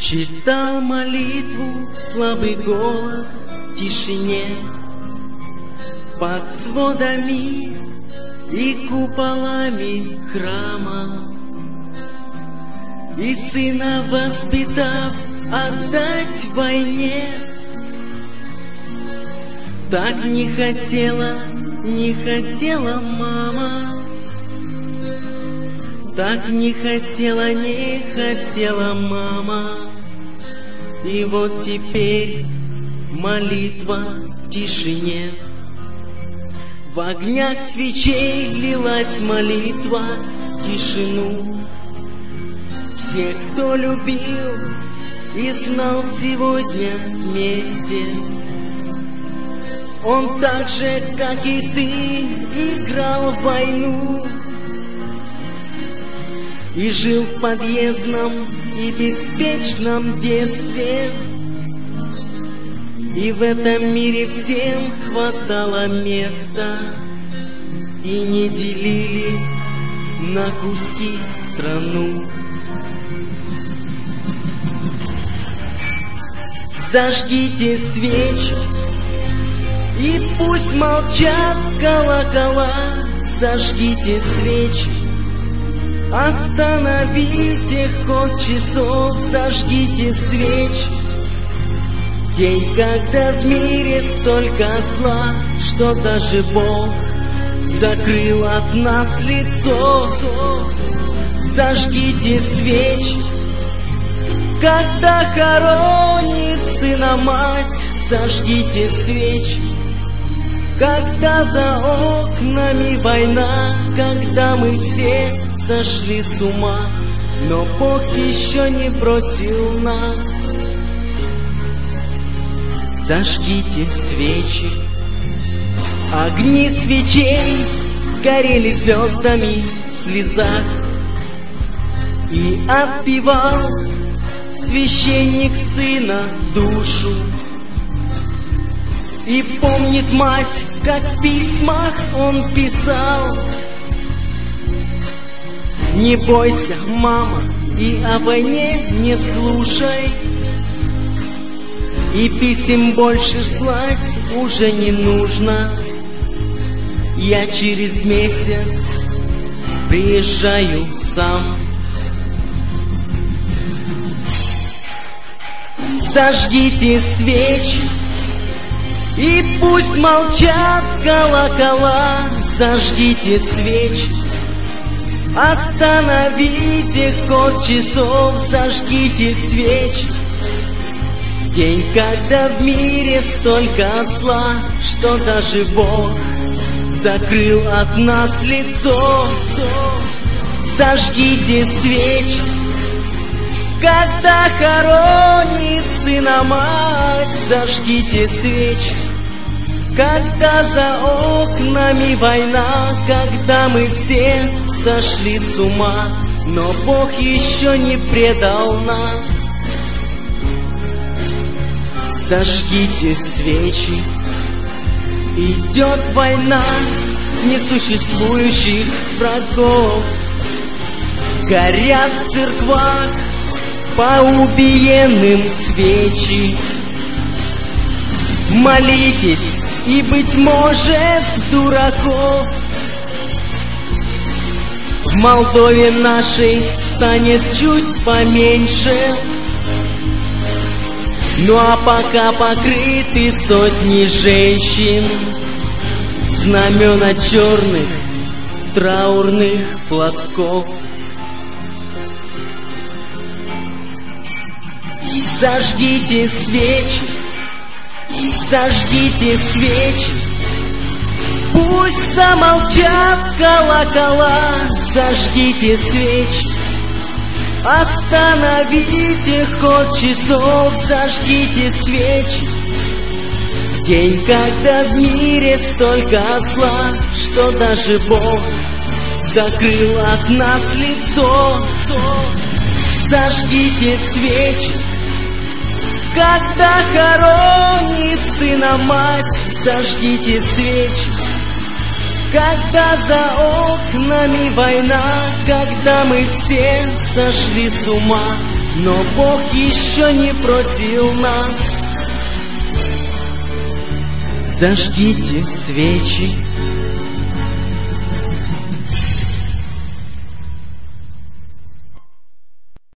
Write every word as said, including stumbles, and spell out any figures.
Читал молитву слабый голос в тишине, под сводами и куполами храма, и сына воспитав отдать войне. Так не хотела, не хотела мама, так не хотела, не хотела мама. И вот теперь молитва в тишине, в огнях свечей лилась молитва в тишину. Все, кто любил и знал сегодня вместе, он так же, как и ты, играл в войну и жил в подъездном и беспечном детстве. И в этом мире всем хватало места, и не делили на куски страну. Зажгите свечи, и пусть молчат колокола. Зажгите свечи, остановите ход часов. Зажгите свечи, день, когда в мире столько зла, что даже Бог закрыл от нас лицо. Зажгите свечи, когда хоронит сына мать. Зажгите свечи, когда за окнами война, когда мы все сошли с ума, но Бог еще не бросил нас. Зажгите свечи, огни свечей горели звездами в слезах, и отпевал священник сына душу. И помнит мать, как в письмах он писал: не бойся, мама, и о войне не слушай, и писем больше слать уже не нужно. Я через месяц приезжаю сам. Зажгите свечи, и пусть молчат колокола. Зажгите свечи, остановите ход часов. Зажгите свечи, день, когда в мире столько зла, что даже Бог закрыл от нас лицо. Зажгите свечи, когда хоронит сына мать. Зажгите свечи, когда за окнами война, когда мы все сошли с ума, но Бог еще не предал нас. Зажгите свечи, идет война несуществующих врагов. Горят в церквах по убиенным свечи. Молитесь, и, быть может, дураков в Молдове нашей станет чуть поменьше. Ну а пока покрыты сотни женщин знамена черных траурных платков. Зажгите свечи, зажгите свечи, пусть замолчат колокола. Зажгите свечи, остановите ход часов. Зажгите свечи, в день, когда в мире столько зла, что даже Бог закрыл от нас лицо. Зажгите свечи, когда хоронит сына мать. Зажгите свечи, когда за окнами война, когда мы все сошли с ума, но Бог еще не просил нас. Зажгите свечи